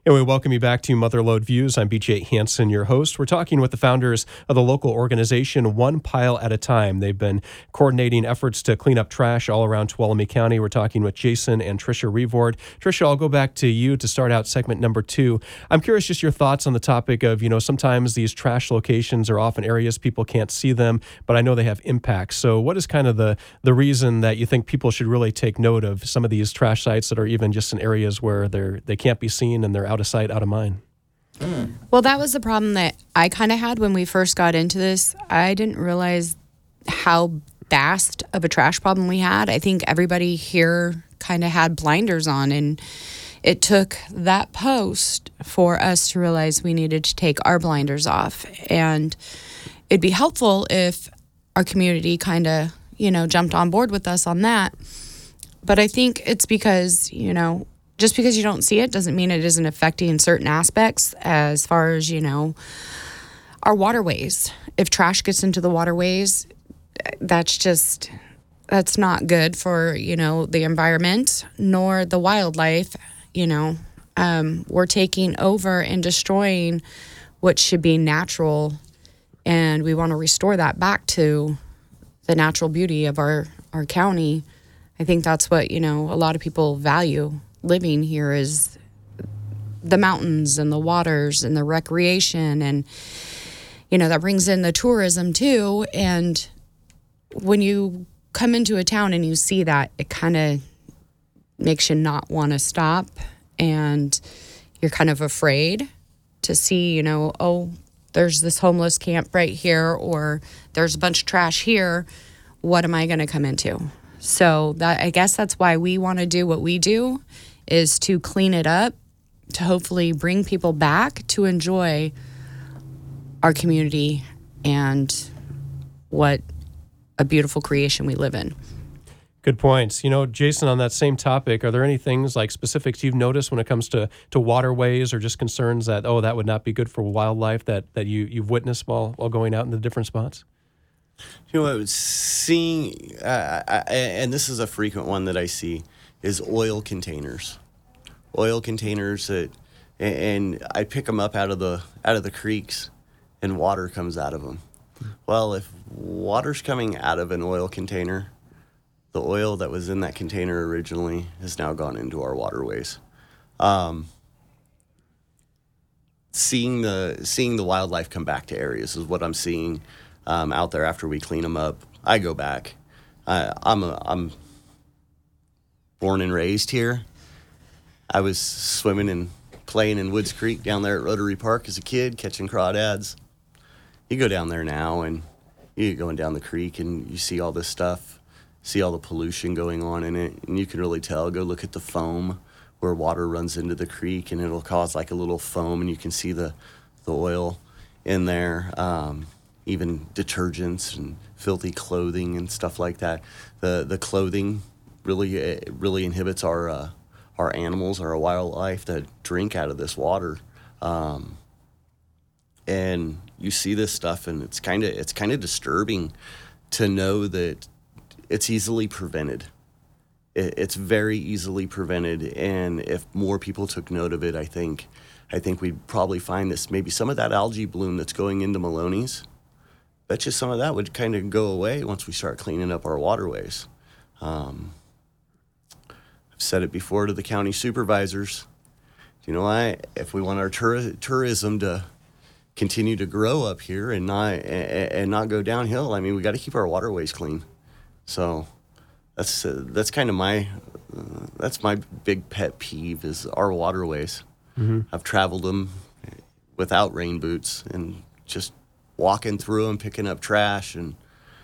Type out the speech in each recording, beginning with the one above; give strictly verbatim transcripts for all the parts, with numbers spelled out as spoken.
And we welcome you back to Motherlode Views. I'm B J Hansen, your host. We're talking with the founders of the local organization One Pile at a Time. They've been coordinating efforts to clean up trash all around Tuolumne County. We're talking with Jason and Tricia Revord. Tricia, I'll go back to you to start out segment number two. I'm curious just your thoughts on the topic of, you know, sometimes these trash locations are often areas people can't see them, but I know they have impacts. So what is kind of the, the reason that you think people should really take note of some of these trash sites that are even just in areas where they're they can't be seen and they're out of sight, out of mind? Mm. Well, that was the problem that I kind of had when we first got into this. I didn't realize how vast of a trash problem we had. I think everybody here kind of had blinders on, and it took that post for us to realize we needed to take our blinders off. And it'd be helpful if our community kind of, you know, jumped on board with us on that. But I think it's because, you know, just because you don't see it doesn't mean it isn't affecting certain aspects as far as, you know, our waterways. If trash gets into the waterways, that's just, that's not good for, you know, the environment nor the wildlife. You know, um, we're taking over and destroying what should be natural, and we want to restore that back to the natural beauty of our, our county. I think that's what, you know, a lot of people value living here is the mountains and the waters and the recreation, and you know that brings in the tourism too. And when you come into a town and you see that, it kind of makes you not want to stop, and you're kind of afraid to see, you know, oh, there's this homeless camp right here, or there's a bunch of trash here. What am I going to come into? So that, I guess that's why we want to do what we do, is to clean it up, to hopefully bring people back to enjoy our community and what a beautiful creation we live in. Good points. You know, Jason, on that same topic, are there any things like specifics you've noticed when it comes to, to waterways, or just concerns that, oh, that would not be good for wildlife that, that you, you've witnessed while, while going out in the different spots? You know, I was seeing, uh, I, and this is a frequent one that I see, is oil containers. Oil containers that, and I pick them up out of the out of the creeks, and water comes out of them. Well, if water's coming out of an oil container, the oil that was in that container originally has now gone into our waterways. Um, seeing the seeing the wildlife come back to areas is what I'm seeing um, out there after we clean them up. I go back. I, I'm a, I'm born and raised here. I was swimming and playing in Woods Creek down there at Rotary Park as a kid, catching crawdads. You go down there now, and you're going down the creek, and you see all this stuff, see all the pollution going on in it, and you can really tell. Go look at the foam where water runs into the creek, and it'll cause like a little foam, and you can see the, the oil in there, um, even detergents and filthy clothing and stuff like that. The the clothing really uh, really inhibits our uh, our animals, our wildlife that drink out of this water, um, and you see this stuff, and it's kind of it's kind of disturbing to know that it's easily prevented. It, it's very easily prevented, and if more people took note of it, I think I think we'd probably find this, maybe some of that algae bloom that's going into Maloney's. Bet you some of that would kind of go away once we start cleaning up our waterways. Um, I've said it before to the county supervisors. You know, I if we want our tur- tourism to continue to grow up here and not and, and not go downhill, I mean, we got to keep our waterways clean. So that's uh, that's kind of my uh, that's my big pet peeve is our waterways. Mm-hmm. I've traveled them without rain boots and just walking through them, picking up trash, and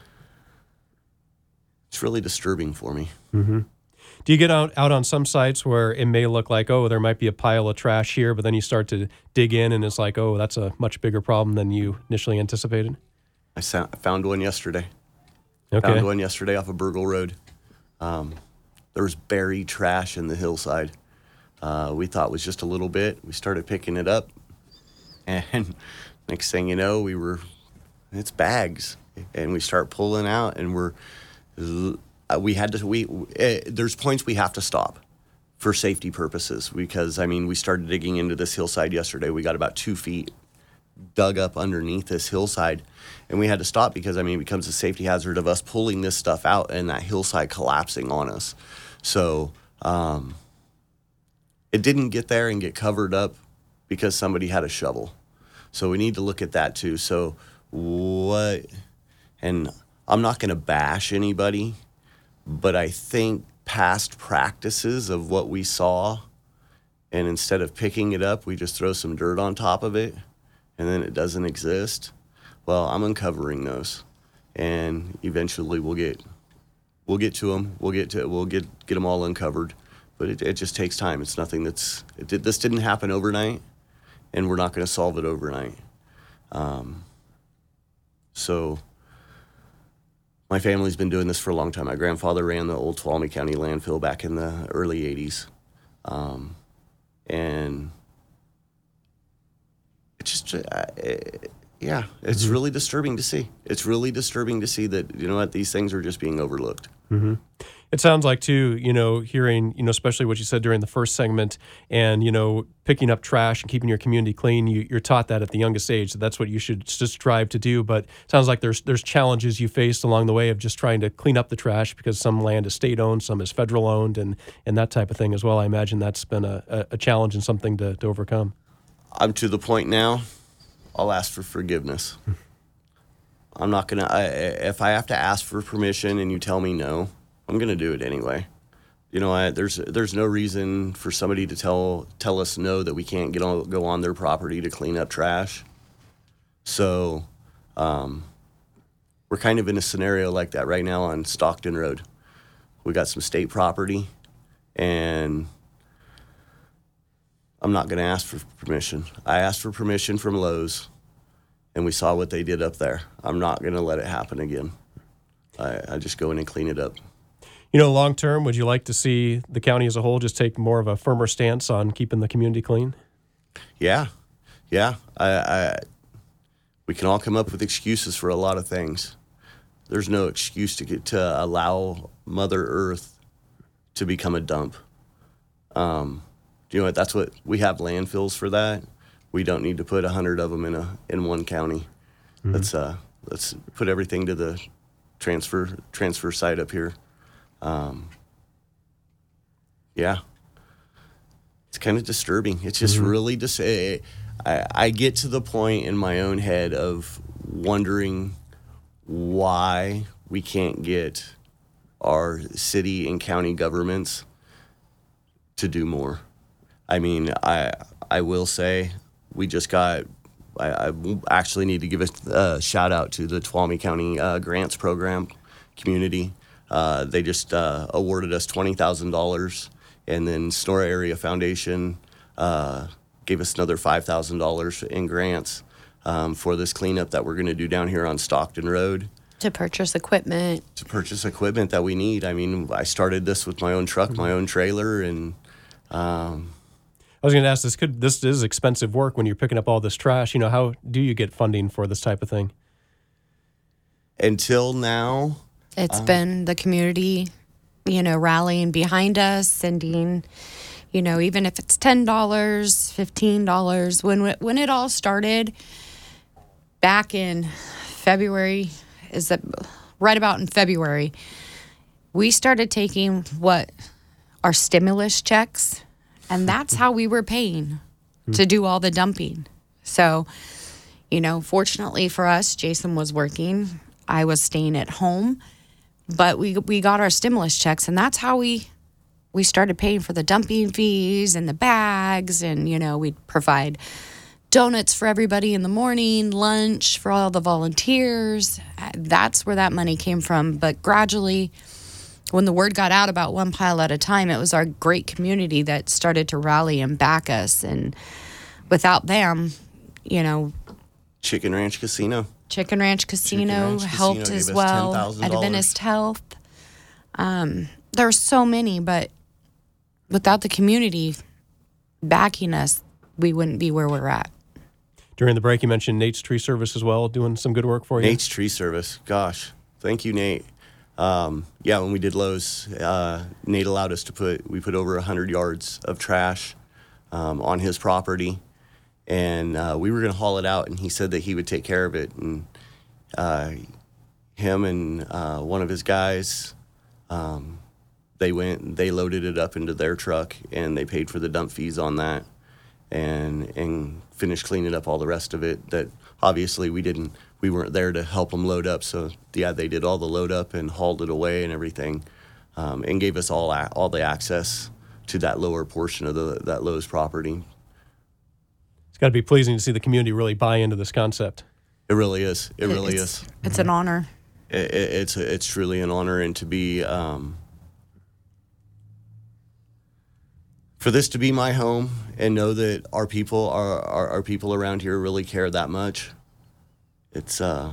it's really disturbing for me. Mm-hmm. Do you get out, out on some sites where it may look like, oh, there might be a pile of trash here, but then you start to dig in and it's like, oh, that's a much bigger problem than you initially anticipated? I found one yesterday. Okay. Found one yesterday off of Burgle Road. Um, there was buried trash in the hillside. Uh, we thought it was just a little bit. We started picking it up, and next thing you know, we were, it's bags, and we start pulling out, and we're, we had to, we, uh, there's points we have to stop. for safety purposes, because, I mean, we started digging into this hillside yesterday. We got about two feet dug up underneath this hillside, and we had to stop because, I mean, it becomes a safety hazard of us pulling this stuff out and that hillside collapsing on us. So um, it didn't get there and get covered up because somebody had a shovel. So we need to look at that too. So what, and I'm not going to bash anybody, but I think past practices of what we saw, and instead of picking it up, we just throw some dirt on top of it, and then it doesn't exist. Well, I'm uncovering those, and eventually we'll get we'll get to them. We'll get to we'll get get them all uncovered, but it, it just takes time. It's nothing that's it did, this didn't happen overnight, and we're not going to solve it overnight. Um, so. My family's been doing this for a long time. My grandfather ran the old Tuolumne County landfill back in the early eighties. Um, and it's just, uh, it, yeah, it's mm-hmm. really disturbing to see. It's really disturbing to see that, you know what, these things are just being overlooked. Mm-hmm. It sounds like, too, you know, hearing, you know, especially what you said during the first segment and, you know, picking up trash and keeping your community clean, you, you're taught that at the youngest age. So that's what you should just strive to do. But it sounds like there's there's challenges you faced along the way of just trying to clean up the trash because some land is state-owned, some is federal-owned, and, and that type of thing as well. I imagine that's been a, a challenge and something to, to overcome. I'm to the point now, I'll ask for forgiveness. I'm not going to, if I have to ask for permission and you tell me no, I'm going to do it anyway. You know, I, there's there's no reason for somebody to tell tell us no that we can't get on, go on their property to clean up trash. So um, we're kind of in a scenario like that right now on Stockton Road. We got some state property, and I'm not going to ask for permission. I asked for permission from Lowe's, and we saw what they did up there. I'm not going to let it happen again. I, I just go in and clean it up. You know, long term, would you like to see the county as a whole just take more of a firmer stance on keeping the community clean? Yeah, yeah. I, I, we can all come up with excuses for a lot of things. There's no excuse to get to allow Mother Earth to become a dump. Um, you know what? That's what we have landfills for. That we don't need to put a hundred of them in a in one county. Mm-hmm. Let's uh, let's put everything to the transfer transfer site up here. Um, yeah, it's kind of disturbing. It's just mm-hmm. really dis- I, I get to the point in my own head of wondering why we can't get our city and county governments to do more. I mean, I I will say we just got, I, I actually need to give a uh, shout out to the Tuolumne County uh, Grants Program community. Uh, they just uh, awarded us twenty thousand dollars, and then Sonora Area Foundation uh, gave us another five thousand dollars in grants um, for this cleanup that we're going to do down here on Stockton Road. To purchase equipment. To purchase equipment that we need. I mean, I started this with my own truck, my own trailer, and... Um, I was going to ask, this could this is expensive work when you're picking up all this trash. You know, how do you get funding for this type of thing? Until now... It's uh, been the community, you know, rallying behind us, sending, you know, even if it's ten dollars, fifteen dollars. When, when it all started back in February, is that right about in February, we started taking what our stimulus checks, and that's how we were paying to do all the dumping. So, you know, fortunately for us, Jason was working. I was staying at home. But we we got our stimulus checks, and that's how we we started paying for the dumping fees and the bags, and, you know, we'd provide donuts for everybody in the morning, lunch for all the volunteers. That's where that money came from. But gradually, when the word got out about One Pile at a Time, it was our great community that started to rally and back us. And without them, you know... Chicken Ranch Casino. Chicken Ranch Casino Chicken Ranch helped Casino as well. Adventist Health. Um, there are so many, but without the community backing us, we wouldn't be where we're at. During the break, you mentioned Nate's Tree Service as well, doing some good work for you. Nate's Tree Service. Gosh, thank you, Nate. Um, yeah, when we did Lowe's, uh, Nate allowed us to put, we put over one hundred yards of trash um, on his property, and uh, we were going to haul it out, and he said that he would take care of it. And uh, him and uh, one of his guys, um, they went and they loaded it up into their truck, and they paid for the dump fees on that, and and finished cleaning up all the rest of it. That obviously we didn't, we weren't there to help them load up. So yeah, they did all the load up and hauled it away and everything, um, and gave us all a- all the access to that lower portion of the that Lowe's property. It's got to be pleasing to see the community really buy into this concept. It really is. It really it's, is. It's an honor. It, it, it's it's truly an honor, and to be um, for this to be my home, and know that our people are our, our people around here really care that much. It's uh,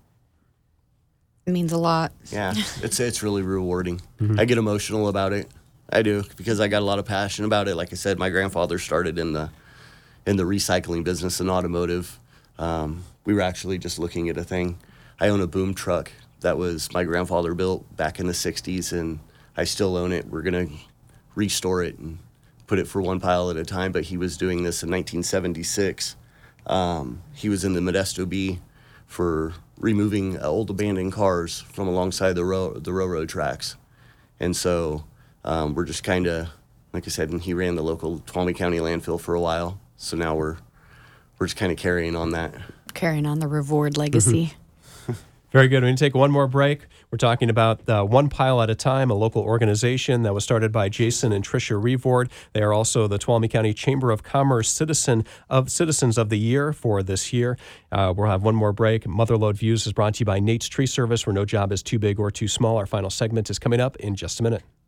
It means a lot. yeah, it's it's really rewarding. Mm-hmm. I get emotional about it. I do, because I got a lot of passion about it. Like I said, my grandfather started in the in the recycling business in automotive. Um, we were actually just looking at a thing. I own a boom truck that was my grandfather built back in the sixties, and I still own it. We're gonna restore it and put it for one pile at a time. But he was doing this in nineteen seventy-six. Um, he was in the Modesto Bee for removing old abandoned cars from alongside the ro- the railroad tracks. And so um, we're just kind of, like I said, and he ran the local Tuolumne County landfill for a while. So now we're we're just kind of carrying on that. Carrying on the Revord legacy. Very good. We're going to take one more break. We're talking about uh, One Pile at a Time, a local organization that was started by Jason and Tricia Revord. They are also the Tuolumne County Chamber of Commerce Citizen of Citizens of the Year for this year. Uh, we'll have one more break. Motherlode Views is brought to you by Nate's Tree Service, where no job is too big or too small. Our final segment is coming up in just a minute.